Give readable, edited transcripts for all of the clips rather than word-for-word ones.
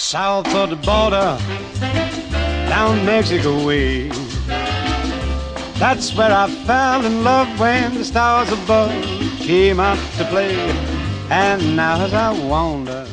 south of the border, down Mexico way. That's where I fell in love when the stars above came out to play. And now as I wander...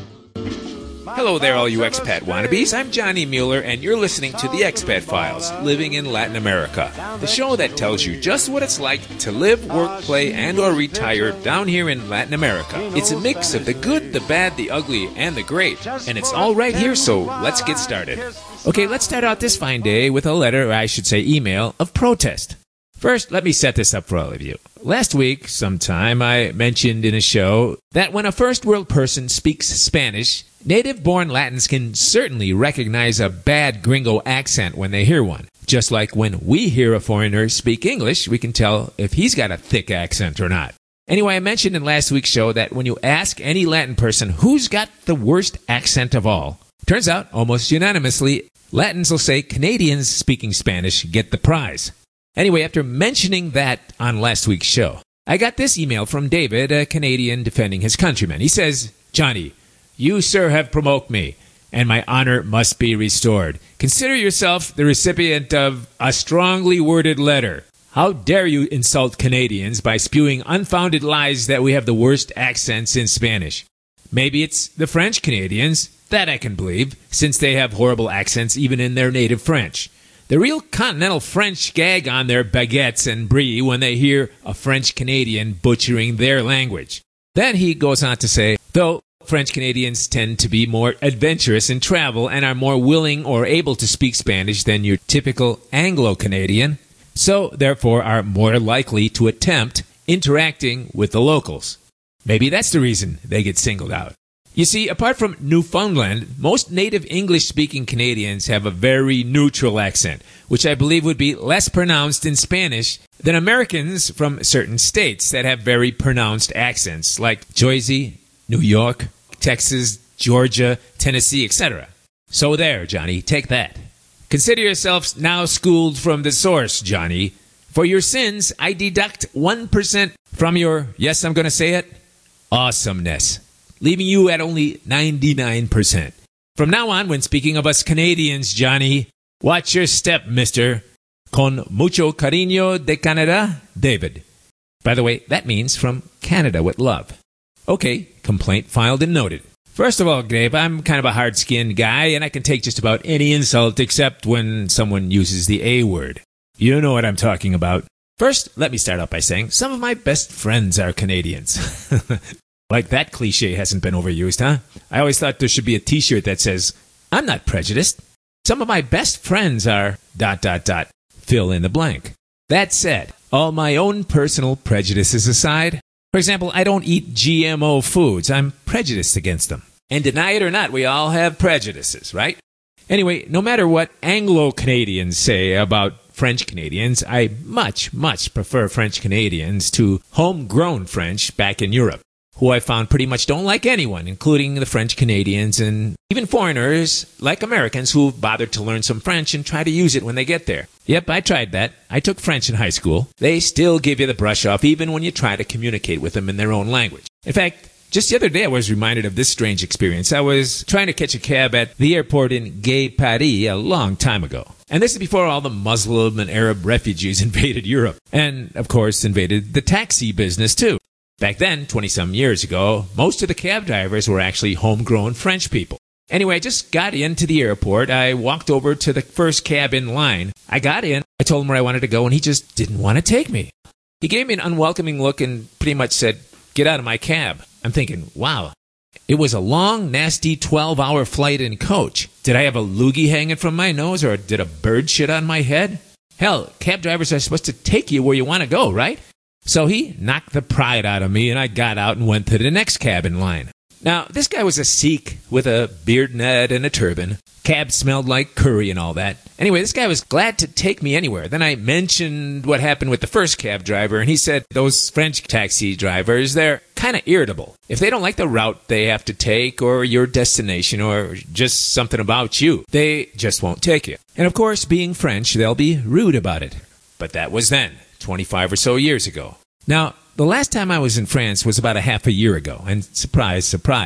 Hello there, all you expat wannabes. I'm Johnny Mueller, and you're listening to The Expat Files, Living in Latin America, the show that tells you just what it's like to live, work, play, and or retire down here in Latin America. It's a mix of the good, the bad, the ugly, and the great, and it's all right here, so let's get started. Okay, let's start out this fine day with a letter, or I should say email, of protest. First, let me set this up for all of you. Last week, sometime, I mentioned in a show that when a first world person speaks Spanish, native-born Latins can certainly recognize a bad gringo accent when they hear one. Just like when we hear a foreigner speak English, we can tell if he's got a thick accent or not. Anyway, I mentioned in last week's show that when you ask any Latin person who's got the worst accent of all, turns out, almost unanimously, Latins will say Canadians speaking Spanish get the prize. Anyway, after mentioning that on last week's show, I got this email from David, a Canadian defending his countrymen. He says, Johnny, you, sir, have provoked me, and my honor must be restored. Consider yourself the recipient of a strongly worded letter. How dare you insult Canadians by spewing unfounded lies that we have the worst accents in Spanish? Maybe it's the French Canadians. That I can believe, since they have horrible accents even in their native French. The real continental French gag on their baguettes and brie when they hear a French Canadian butchering their language. Then he goes on to say, though French Canadians tend to be more adventurous in travel and are more willing or able to speak Spanish than your typical Anglo-Canadian, so therefore are more likely to attempt interacting with the locals. Maybe that's the reason they get singled out. You see, apart from Newfoundland, most native English-speaking Canadians have a very neutral accent, which I believe would be less pronounced in Spanish than Americans from certain states that have very pronounced accents, like Jersey, New York, Texas, Georgia, Tennessee, etc. So there, Johnny, take that. Consider yourselves now schooled from the source, Johnny. For your sins, I deduct 1% from your, yes, I'm going to say it, awesomeness, leaving you at only 99%. From now on, when speaking of us Canadians, Johnny, watch your step, mister. Con mucho cariño de Canada, David. By the way, that means from Canada with love. Okay, complaint filed and noted. First of all, Dave, I'm kind of a hard-skinned guy, and I can take just about any insult except when someone uses the A word. You know what I'm talking about. First, let me start out by saying some of my best friends are Canadians. Like that cliche hasn't been overused, huh? I always thought there should be a t-shirt that says, I'm not prejudiced. Some of my best friends are... ... fill in the blank. That said, all my own personal prejudices aside, for example, I don't eat GMO foods. I'm prejudiced against them. And deny it or not, we all have prejudices, right? Anyway, no matter what Anglo-Canadians say about French Canadians, I much, much prefer French Canadians to homegrown French back in Europe, who I found pretty much don't like anyone, including the French Canadians and even foreigners like Americans who bothered to learn some French and try to use it when they get there. Yep, I tried that. I took French in high school. They still give you the brush off even when you try to communicate with them in their own language. In fact, just the other day I was reminded of this strange experience. I was trying to catch a cab at the airport in Gay Paris a long time ago. And this is before all the Muslim and Arab refugees invaded Europe. And, of course, invaded the taxi business, too. Back then, 20-some years ago, most of the cab drivers were actually homegrown French people. Anyway, I just got into the airport. I walked over to the first cab in line. I got in. I told him where I wanted to go, and he just didn't want to take me. He gave me an unwelcoming look and pretty much said, get out of my cab. I'm thinking, wow. It was a long, nasty 12-hour flight in coach. Did I have a loogie hanging from my nose, or did a bird shit on my head? Hell, cab drivers are supposed to take you where you want to go, right? So he knocked the pride out of me, and I got out and went to the next cab in line. Now, this guy was a Sikh with a beard net and a turban. Cab smelled like curry and all that. Anyway, this guy was glad to take me anywhere. Then I mentioned what happened with the first cab driver, and he said those French taxi drivers, they're kind of irritable. If they don't like the route they have to take or your destination or just something about you, they just won't take you. And of course, being French, they'll be rude about it. But that was then, 25 or so years ago. Now, the last time I was in France was about a half a year ago, and surprise, surprise,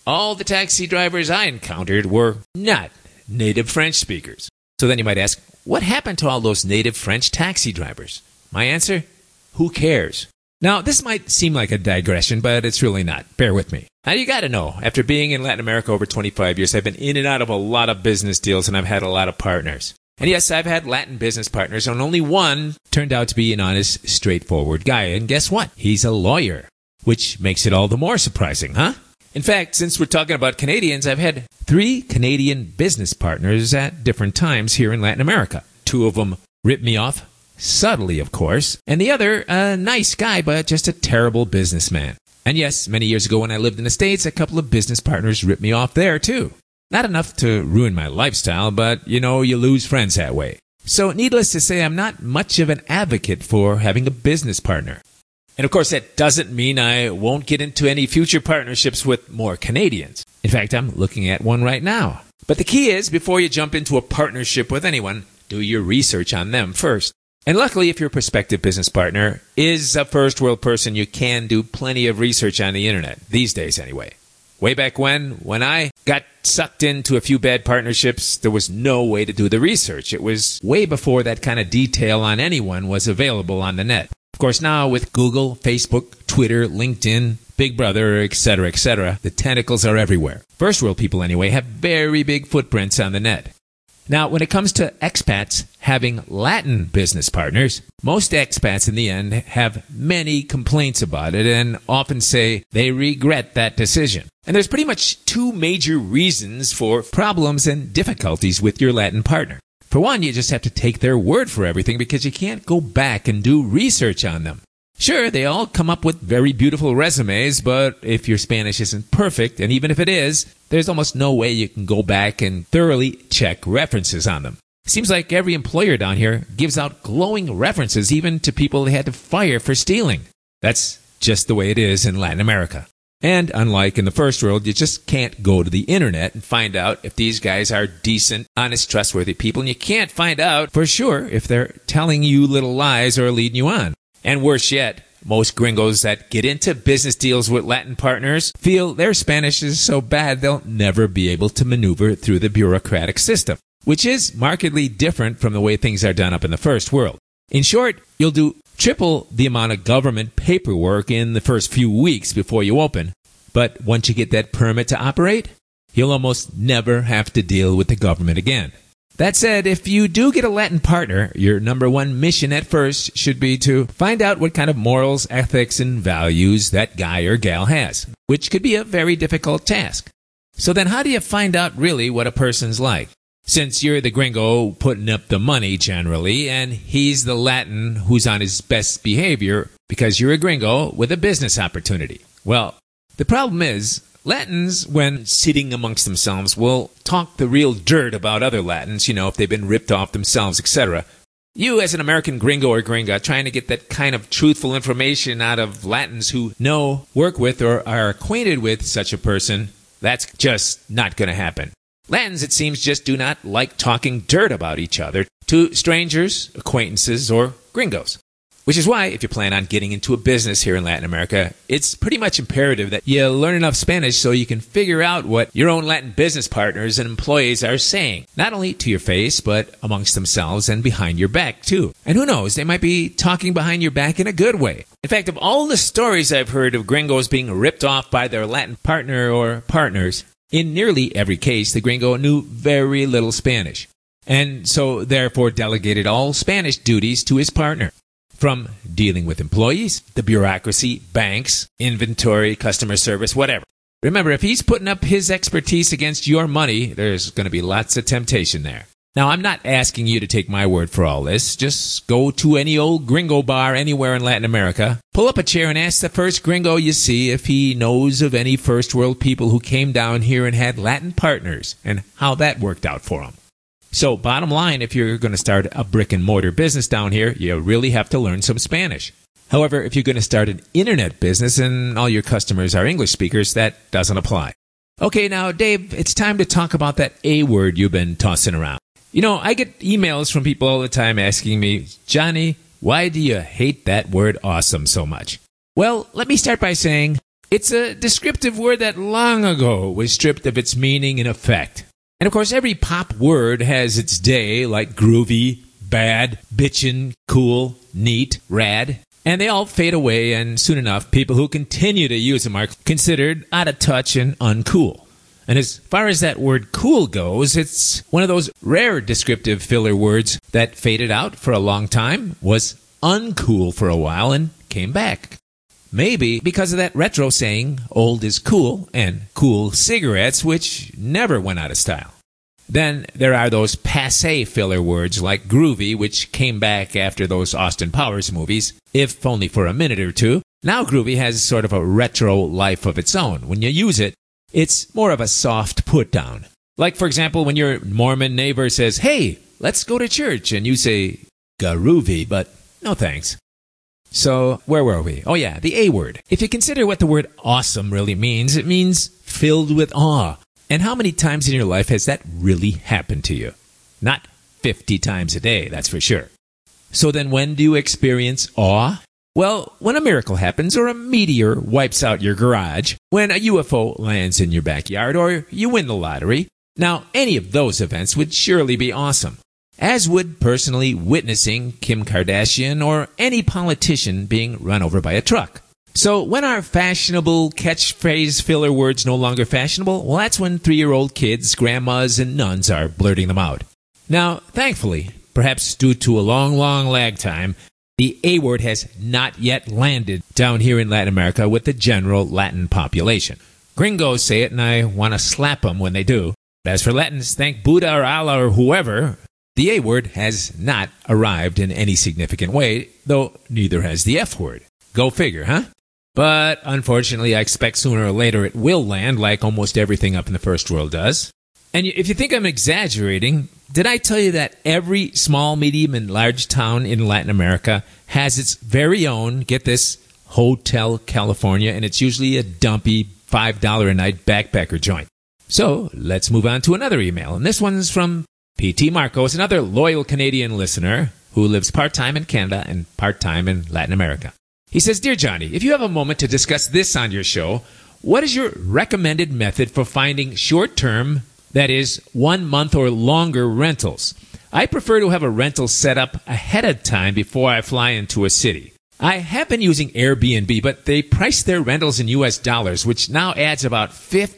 all the taxi drivers I encountered were not native French speakers. So then you might ask, what happened to all those native French taxi drivers? My answer? Who cares? Now, this might seem like a digression, but it's really not. Bear with me. Now, you got to know, after being in Latin America over 25 years, I've been in and out of a lot of business deals, and I've had a lot of partners. And yes, I've had Latin business partners, and only one turned out to be an honest, straightforward guy. And guess what? He's a lawyer, which makes it all the more surprising, huh? In fact, since we're talking about Canadians, I've had 3 Canadian business partners at different times here in Latin America. 2 of them ripped me off. Subtly, of course, and the other, a nice guy, but just a terrible businessman. And yes, many years ago when I lived in the States, a couple of business partners ripped me off there, too. Not enough to ruin my lifestyle, but, you lose friends that way. So, needless to say, I'm not much of an advocate for having a business partner. And of course, that doesn't mean I won't get into any future partnerships with more Canadians. In fact, I'm looking at one right now. But the key is, before you jump into a partnership with anyone, do your research on them first. And luckily, if your prospective business partner is a first world person, you can do plenty of research on the internet, these days anyway. Way back when I got sucked into a few bad partnerships, there was no way to do the research. It was way before that kind of detail on anyone was available on the net. Of course, now with Google, Facebook, Twitter, LinkedIn, Big Brother, etc., the tentacles are everywhere. First world people anyway have very big footprints on the net. Now, when it comes to expats having Latin business partners, most expats in the end have many complaints about it and often say they regret that decision. And there's pretty much 2 major reasons for problems and difficulties with your Latin partner. For one, you just have to take their word for everything because you can't go back and do research on them. Sure, they all come up with very beautiful resumes, but if your Spanish isn't perfect, and even if it is, there's almost no way you can go back and thoroughly check references on them. Seems like every employer down here gives out glowing references even to people they had to fire for stealing. That's just the way it is in Latin America. And unlike in the first world, you just can't go to the internet and find out if these guys are decent, honest, trustworthy people, and you can't find out for sure if they're telling you little lies or leading you on. And worse yet, most gringos that get into business deals with Latin partners feel their Spanish is so bad they'll never be able to maneuver through the bureaucratic system, which is markedly different from the way things are done up in the first world. In short, you'll do triple the amount of government paperwork in the first few weeks before you open, but once you get that permit to operate, you'll almost never have to deal with the government again. That said, if you do get a Latin partner, your number one mission at first should be to find out what kind of morals, ethics, and values that guy or gal has, which could be a very difficult task. So then how do you find out really what a person's like? Since you're the gringo putting up the money generally, and he's the Latin who's on his best behavior because you're a gringo with a business opportunity. Well, the problem is, Latins, when sitting amongst themselves, will talk the real dirt about other Latins, if they've been ripped off themselves, etc. You, as an American gringo or gringa, trying to get that kind of truthful information out of Latins who know, work with, or are acquainted with such a person, that's just not going to happen. Latins, it seems, just do not like talking dirt about each other to strangers, acquaintances, or gringos. Which is why, if you plan on getting into a business here in Latin America, it's pretty much imperative that you learn enough Spanish so you can figure out what your own Latin business partners and employees are saying, not only to your face, but amongst themselves and behind your back, too. And who knows, they might be talking behind your back in a good way. In fact, of all the stories I've heard of gringos being ripped off by their Latin partner or partners, in nearly every case, the gringo knew very little Spanish, and so therefore delegated all Spanish duties to his partner. From dealing with employees, the bureaucracy, banks, inventory, customer service, whatever. Remember, if he's putting up his expertise against your money, there's going to be lots of temptation there. Now, I'm not asking you to take my word for all this. Just go to any old gringo bar anywhere in Latin America, pull up a chair and ask the first gringo you see if he knows of any first world people who came down here and had Latin partners and how that worked out for them. So, bottom line, if you're going to start a brick-and-mortar business down here, you really have to learn some Spanish. However, if you're going to start an internet business and all your customers are English speakers, that doesn't apply. Okay, now, Dave, it's time to talk about that A word you've been tossing around. I get emails from people all the time asking me, Johnny, why do you hate that word awesome so much? Well, let me start by saying It's a descriptive word that long ago was stripped of its meaning and effect. And of course, every pop word has its day, like groovy, bad, bitchin', cool, neat, rad. And they all fade away, and soon enough, people who continue to use them are considered out of touch and uncool. And as far as that word cool goes, it's one of those rare descriptive filler words that faded out for a long time, was uncool for a while, and came back. Maybe because of that retro saying, old is cool, and cool cigarettes, which never went out of style. Then there are those passé filler words like groovy, which came back after those Austin Powers movies, if only for a minute or two. Now groovy has sort of a retro life of its own. When you use it, it's more of a soft put-down. Like, for example, when your Mormon neighbor says, hey, let's go to church, and you say, groovy, but no thanks. So, where were we? Oh yeah, the A word. If you consider what the word awesome really means, it means filled with awe. And how many times in your life has that really happened to you? Not 50 times a day, that's for sure. So then when do you experience awe? Well, when a miracle happens, or a meteor wipes out your garage, when a UFO lands in your backyard, or you win the lottery. Now, any of those events would surely be awesome, as would personally witnessing Kim Kardashian or any politician being run over by a truck. So when are fashionable catchphrase filler words no longer fashionable? Well, that's when 3-year-old kids, grandmas, and nuns are blurting them out. Now, thankfully, perhaps due to a long lag time, the A word has not yet landed down here in Latin America with the general Latin population. Gringos say it, and I want to slap them when they do. But as for Latins, thank Buddha or Allah or whoever, the A word has not arrived in any significant way, though neither has the F word. Go figure, huh? But unfortunately, I expect sooner or later it will land like almost everything up in the first world does. And if you think I'm exaggerating, did I tell you that every small, medium, and large town in Latin America has its very own, get this, Hotel California, and it's usually a dumpy $5 a night backpacker joint. So let's move on to another email, and this one's from P.T. Marcos, another loyal Canadian listener who lives part-time in Canada and part-time in Latin America. He says, Dear Johnny, if you have a moment to discuss this on your show, what is your recommended method for finding short-term, that is, 1 month or longer rentals? I prefer to have a rental set up ahead of time before I fly into a city. I have been using Airbnb, but they price their rentals in U.S. dollars, which now adds about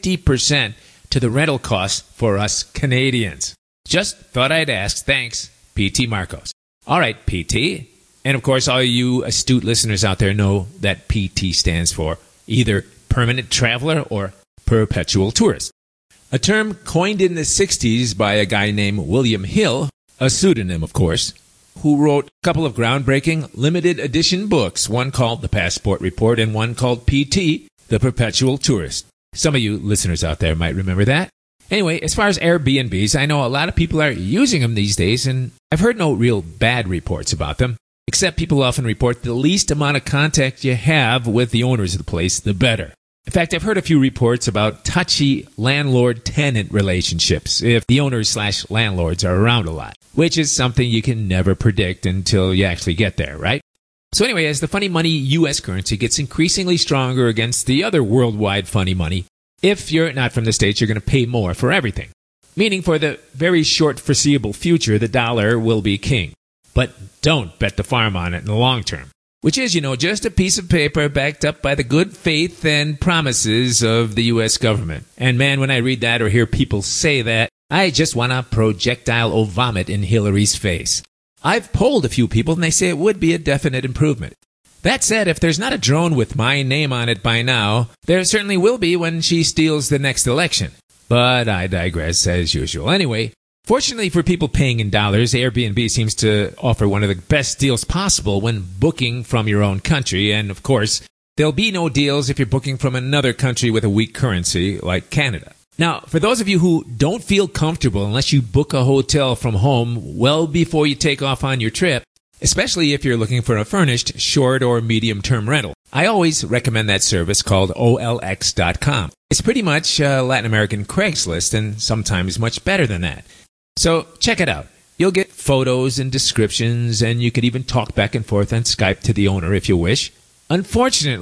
50% to the rental cost for us Canadians. Just thought I'd ask. Thanks, P.T. Marcos. All right, P.T. And of course, all you astute listeners out there know that PT stands for either permanent traveler or perpetual tourist. A term coined in the 60s by a guy named William Hill, a pseudonym, of course, who wrote a couple of groundbreaking limited edition books, one called The Passport Report and one called PT, The Perpetual Tourist. Some of you listeners out there might remember that. Anyway, as far as Airbnbs, I know a lot of people are using them these days, and I've heard no real bad reports about them. Except people often report the least amount of contact you have with the owners of the place, the better. In fact, I've heard a few reports about touchy landlord-tenant relationships if the owners/landlords are around a lot, which is something you can never predict until you actually get there, right? So anyway, as the funny money U.S. currency gets increasingly stronger against the other worldwide funny money, if you're not from the States, you're going to pay more for everything. Meaning for the very short foreseeable future, the dollar will be king. But don't bet the farm on it in the long term, which is, just a piece of paper backed up by the good faith and promises of the U.S. government. And man, when I read that or hear people say that, I just want to projectile vomit in Hillary's face. I've polled a few people and they say it would be a definite improvement. That said, if there's not a drone with my name on it by now, there certainly will be when she steals the next election. But I digress as usual. Anyway, fortunately for people paying in dollars, Airbnb seems to offer one of the best deals possible when booking from your own country. And of course, there'll be no deals if you're booking from another country with a weak currency like Canada. Now, for those of you who don't feel comfortable unless you book a hotel from home well before you take off on your trip, especially if you're looking for a furnished short or medium-term rental, I always recommend that service called OLX.com. It's pretty much Latin American Craigslist and sometimes much better than that. So check it out. You'll get photos and descriptions, and you can even talk back and forth on Skype to the owner if you wish. Unfortunately,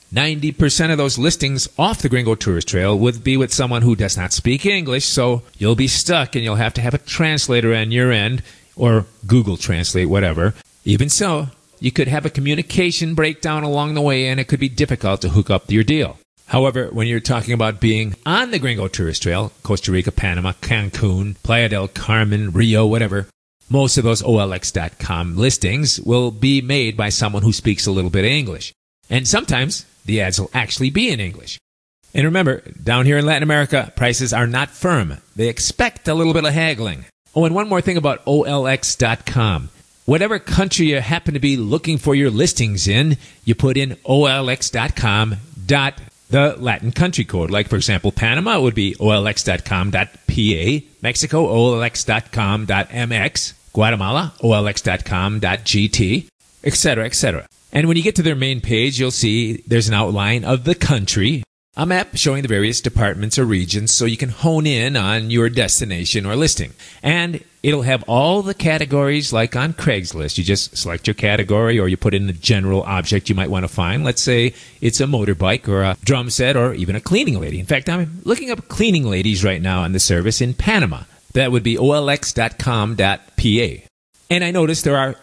90% of those listings off the Gringo Tourist Trail would be with someone who does not speak English, so you'll be stuck and you'll have to have a translator on your end, or Google Translate, whatever. Even so, you could have a communication breakdown along the way, and it could be difficult to hook up your deal. However, when you're talking about being on the Gringo Tourist Trail, Costa Rica, Panama, Cancun, Playa del Carmen, Rio, whatever, most of those OLX.com listings will be made by someone who speaks a little bit of English. And sometimes the ads will actually be in English. And remember, down here in Latin America, prices are not firm. They expect a little bit of haggling. Oh, and one more thing about OLX.com. Whatever country you happen to be looking for your listings in, you put in OLX.com the Latin country code. Like, for example, Panama would be OLX.com.PA, Mexico, OLX.com.MX, Guatemala, OLX.com.GT, etc., etc. And when you get to their main page, you'll see there's an outline of the country, a map showing the various departments or regions so you can hone in on your destination or listing. And it'll have all the categories like on Craigslist. You just select your category or you put in the general object you might want to find. Let's say it's a motorbike or a drum set or even a cleaning lady. In fact, I'm looking up cleaning ladies right now on the service in Panama. That would be OLX.com.PA. And I noticed there are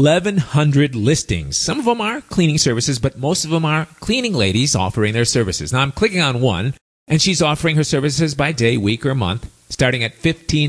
1,100 listings. Some of them are cleaning services, but most of them are cleaning ladies offering their services. Now, I'm clicking on one, and she's offering her services by day, week, or month, starting at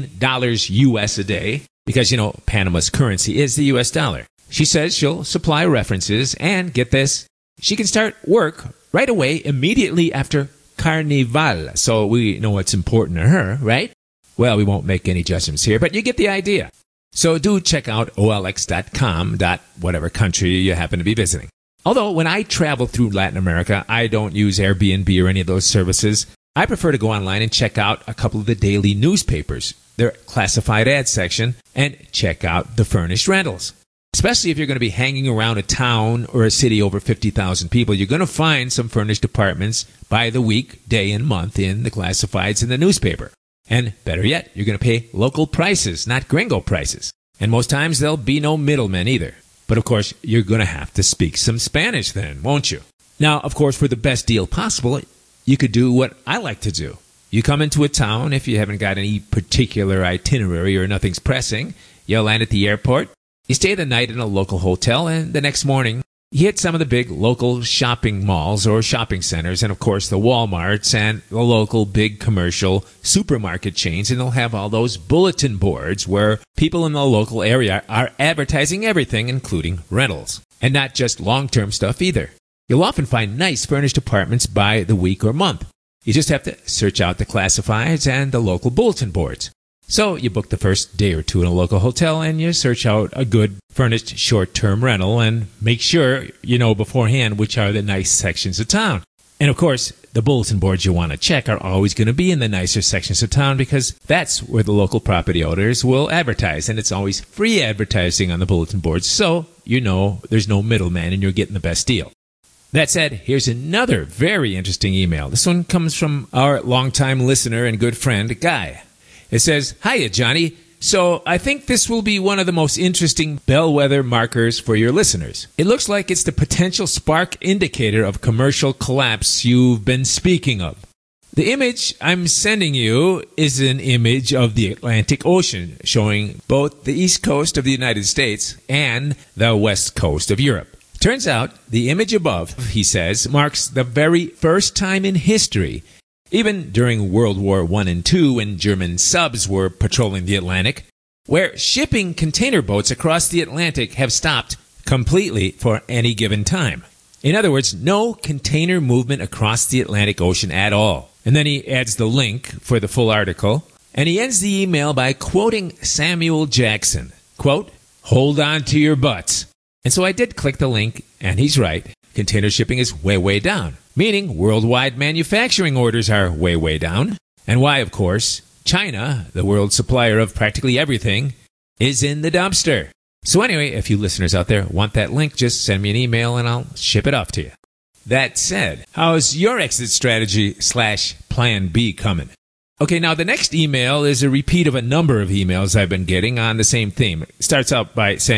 $15 US a day, because, you know, Panama's currency is the US dollar. She says she'll supply references, and get this, she can start work right away, immediately after Carnival. So we know what's important to her, right? Well, we won't make any judgments here, but you get the idea. So do check out OLX.com, whatever country you happen to be visiting. Although when I travel through Latin America, I don't use Airbnb or any of those services. I prefer to go online and check out a couple of the daily newspapers, their classified ad section, and check out the furnished rentals. Especially if you're going to be hanging around a town or a city over 50,000 people, you're going to find some furnished apartments by the week, day, and month in the classifieds in the newspaper. And better yet, you're going to pay local prices, not gringo prices. And most times there'll be no middlemen either. But of course, you're going to have to speak some Spanish then, won't you? Now, of course, for the best deal possible, you could do what I like to do. You come into a town, if you haven't got any particular itinerary or nothing's pressing, you'll land at the airport, you stay the night in a local hotel, and the next morning, you hit some of the big local shopping malls or shopping centers, and of course the Walmarts and the local big commercial supermarket chains, and they'll have all those bulletin boards where people in the local area are advertising everything, including rentals. And not just long-term stuff either. You'll often find nice furnished apartments by the week or month. You just have to search out the classifieds and the local bulletin boards. So you book the first day or two in a local hotel and you search out a good furnished short-term rental and make sure you know beforehand which are the nice sections of town. And of course, the bulletin boards you want to check are always going to be in the nicer sections of town because that's where the local property owners will advertise. And it's always free advertising on the bulletin boards, so you know there's no middleman and you're getting the best deal. That said, here's another very interesting email. This one comes from our longtime listener and good friend, Guy. It says, "Hiya, Johnny. So I think this will be one of the most interesting bellwether markers for your listeners. It looks like it's the potential spark indicator of commercial collapse you've been speaking of. The image I'm sending you is an image of the Atlantic Ocean, showing both the east coast of the United States and the west coast of Europe. Turns out the image above," he says, "marks the very first time in history, even during World War I and II when German subs were patrolling the Atlantic, where shipping container boats across the Atlantic have stopped completely for any given time. In other words, no container movement across the Atlantic Ocean at all." And then he adds the link for the full article, and he ends the email by quoting Samuel Jackson, quote, "Hold on to your butts." And so I did click the link, and he's right. Container shipping is way, way down, meaning worldwide manufacturing orders are way, way down. And why, of course, China, the world supplier of practically everything, is in the dumpster. So anyway, if you listeners out there want that link, just send me an email and I'll ship it off to you. That said, how's your exit strategy / plan B coming? Okay, now the next email is a repeat of a number of emails I've been getting on the same theme. It starts out by saying,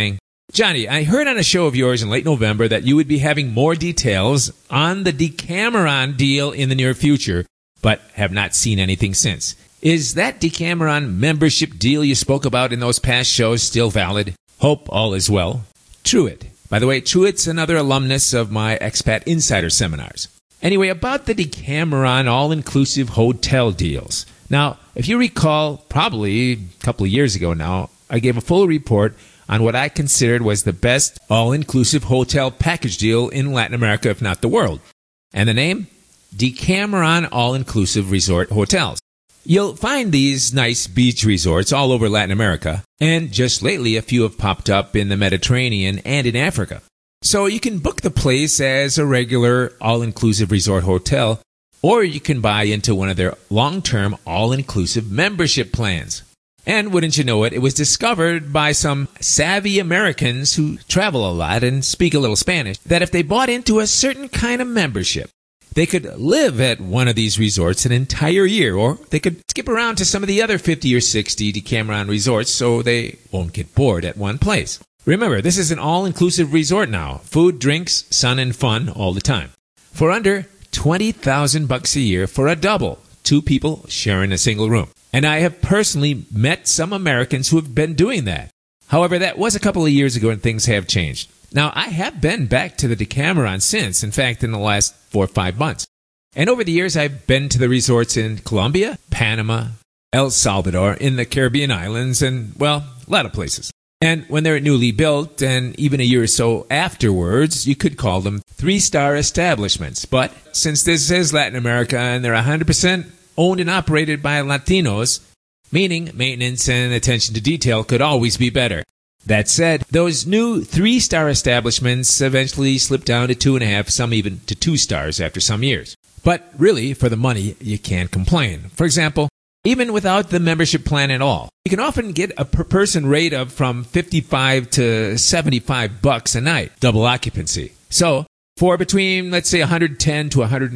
Johnny, I heard on a show of yours in late November that you would be having more details on the Decameron deal in the near future, but have not seen anything since. Is that Decameron membership deal you spoke about in those past shows still valid? Hope all is well. Truett. By the way, Truett's another alumnus of my Expat Insider seminars. Anyway, about the Decameron all-inclusive hotel deals. Now, if you recall, probably a couple of years ago now, I gave a full report on what I considered was the best all-inclusive hotel package deal in Latin America, if not the world. And the name? Decameron All-Inclusive Resort Hotels. You'll find these nice beach resorts all over Latin America, and just lately a few have popped up in the Mediterranean and in Africa. So you can book the place as a regular all-inclusive resort hotel, or you can buy into one of their long-term all-inclusive membership plans. And wouldn't you know it, it was discovered by some savvy Americans who travel a lot and speak a little Spanish that if they bought into a certain kind of membership, they could live at one of these resorts an entire year, or they could skip around to some of the other 50 or 60 Decameron resorts so they won't get bored at one place. Remember, this is an all-inclusive resort now. Food, drinks, sun, and fun all the time. For under $20,000 a year for a double, 2 people sharing a single room. And I have personally met some Americans who have been doing that. However, that was a couple of years ago and things have changed. Now, I have been back to the Decameron since, in fact, in the last 4 or 5 months. And over the years, I've been to the resorts in Colombia, Panama, El Salvador, in the Caribbean islands, and, well, a lot of places. And when they're newly built, and even a year or so afterwards, you could call them 3-star establishments. But since this is Latin America and they're 100% owned and operated by Latinos, meaning maintenance and attention to detail could always be better. That said, those new 3-star establishments eventually slip down to 2.5, some even to 2 stars after some years. But really, for the money, you can't complain. For example, even without the membership plan at all, you can often get a per-person rate of from $55 to $75 a night, double occupancy. So, for between, let's say, $110 to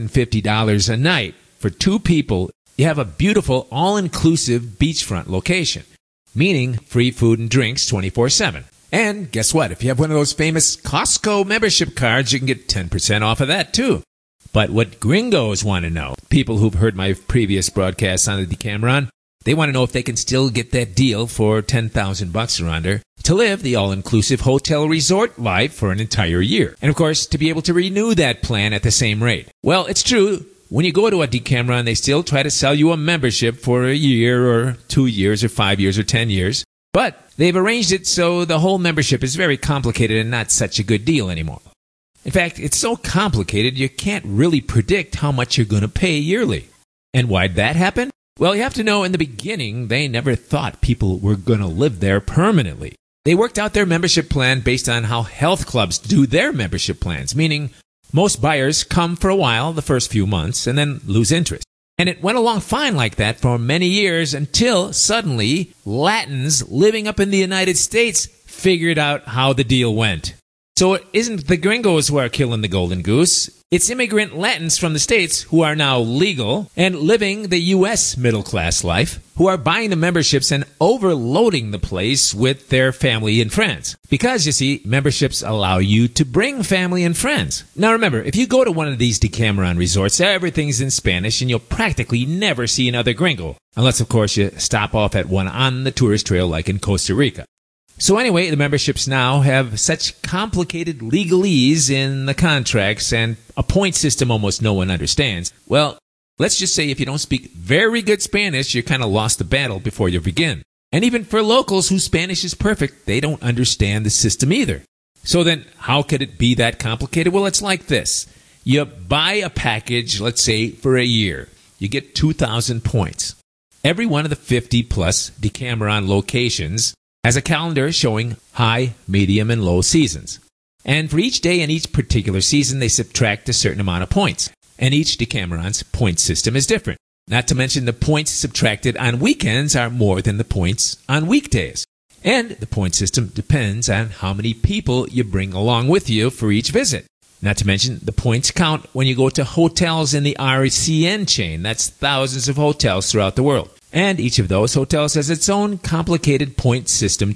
$150 a night, for 2 people, you have a beautiful, all-inclusive beachfront location, meaning free food and drinks 24/7. And guess what? If you have one of those famous Costco membership cards, you can get 10% off of that, too. But what gringos want to know, people who've heard my previous broadcasts on the Decameron, they want to know if they can still get that deal for $10,000 or under to live the all-inclusive hotel resort life for an entire year. And, of course, to be able to renew that plan at the same rate. Well, it's true. When you go to a Decameron, they still try to sell you a membership for a year or 2 years or 5 years or 10 years. But they've arranged it so the whole membership is very complicated and not such a good deal anymore. In fact, it's so complicated you can't really predict how much you're going to pay yearly. And why'd that happen? Well, you have to know in the beginning, they never thought people were going to live there permanently. They worked out their membership plan based on how health clubs do their membership plans, meaning most buyers come for a while, the first few months, and then lose interest. And it went along fine like that for many years until suddenly Latins living up in the United States figured out how the deal went. So it isn't the gringos who are killing the golden goose. It's immigrant Latins from the States who are now legal and living the U.S. middle-class life, who are buying the memberships and overloading the place with their family and friends. Because, you see, memberships allow you to bring family and friends. Now remember, if you go to one of these Decameron resorts, everything's in Spanish and you'll practically never see another gringo. Unless, of course, you stop off at one on the tourist trail like in Costa Rica. So anyway, the memberships now have such complicated legalese in the contracts and a point system almost no one understands. Well, let's just say if you don't speak very good Spanish, you kind of lost the battle before you begin. And even for locals whose Spanish is perfect, they don't understand the system either. So then, how could it be that complicated? Well, it's like this. You buy a package, let's say, for a year. You get 2,000 points. Every one of the 50-plus Decameron locations has a calendar showing high, medium, and low seasons. And for each day in each particular season, they subtract a certain amount of points. And each Decameron's point system is different. Not to mention the points subtracted on weekends are more than the points on weekdays. And the point system depends on how many people you bring along with you for each visit. Not to mention the points count when you go to hotels in the RCN chain. That's thousands of hotels throughout the world. And each of those hotels has its own complicated point system too.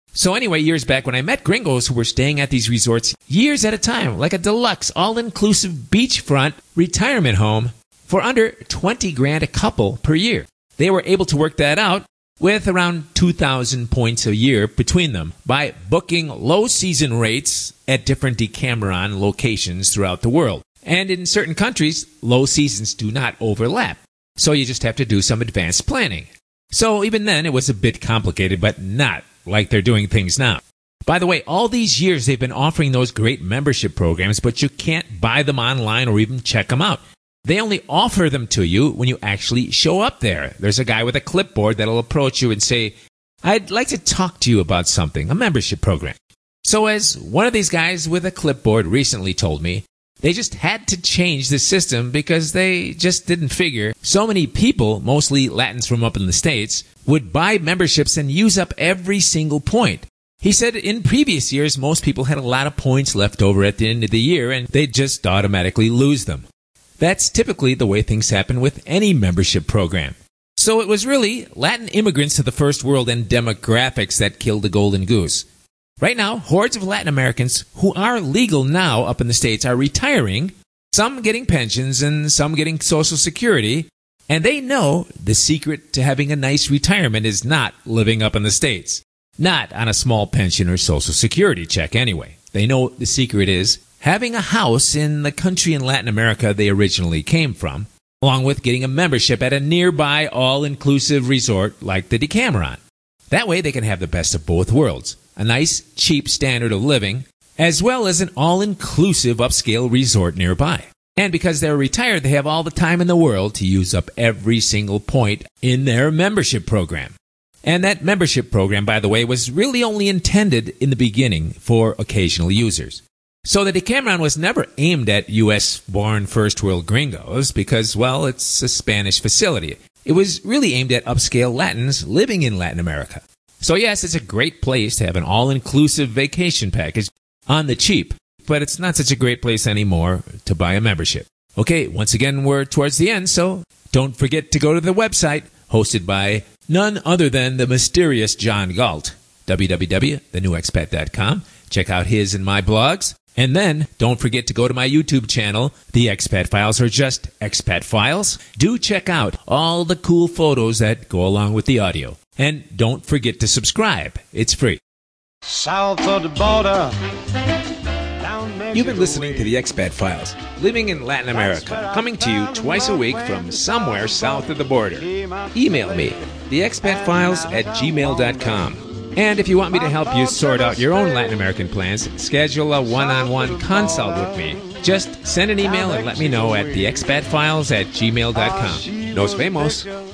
So anyway, years back when I met gringos who were staying at these resorts years at a time, like a deluxe, all-inclusive beachfront retirement home for under 20 grand a couple per year. They were able to work that out with around 2,000 points a year between them by booking low season rates at different Decameron locations throughout the world. And in certain countries, low seasons do not overlap. So you just have to do some advanced planning. So even then, it was a bit complicated, but not like they're doing things now. By the way, all these years they've been offering those great membership programs, but you can't buy them online or even check them out. They only offer them to you when you actually show up there. There's a guy with a clipboard that'll approach you and say, "I'd like to talk to you about something, a membership program." So as one of these guys with a clipboard recently told me, they just had to change the system because they just didn't figure so many people, mostly Latins from up in the States, would buy memberships and use up every single point. He said in previous years, most people had a lot of points left over at the end of the year and they'd just automatically lose them. That's typically the way things happen with any membership program. So it was really Latin immigrants to the first world and demographics that killed the golden goose. Right now, hordes of Latin Americans who are legal now up in the States are retiring, some getting pensions and some getting Social Security, and they know the secret to having a nice retirement is not living up in the States. Not on a small pension or Social Security check anyway. They know the secret is having a house in the country in Latin America they originally came from, along with getting a membership at a nearby all-inclusive resort like the Decameron. That way they can have the best of both worlds, a nice, cheap standard of living, as well as an all-inclusive upscale resort nearby. And because they're retired, they have all the time in the world to use up every single point in their membership program. And that membership program, by the way, was really only intended in the beginning for occasional users. So the Decameron was never aimed at U.S.-born first-world gringos because, well, it's a Spanish facility. It was really aimed at upscale Latins living in Latin America. So yes, it's a great place to have an all-inclusive vacation package on the cheap, but it's not such a great place anymore to buy a membership. Okay, once again, we're towards the end, so don't forget to go to the website hosted by none other than the mysterious John Galt, www.thenewexpat.com. Check out his and my blogs. And then, don't forget to go to my YouTube channel, The Expat Files, or just Expat Files. Do check out all the cool photos that go along with the audio. And don't forget to subscribe. It's free. South of the border. You've been listening to The Expat Files, living in Latin America, coming to you twice a week from somewhere south of the border. Email me, theexpatfiles@gmail.com. And if you want me to help you sort out your own Latin American plans, schedule a one-on-one consult with me. Just send an email and let me know at theexpatfiles@gmail.com. Nos vemos.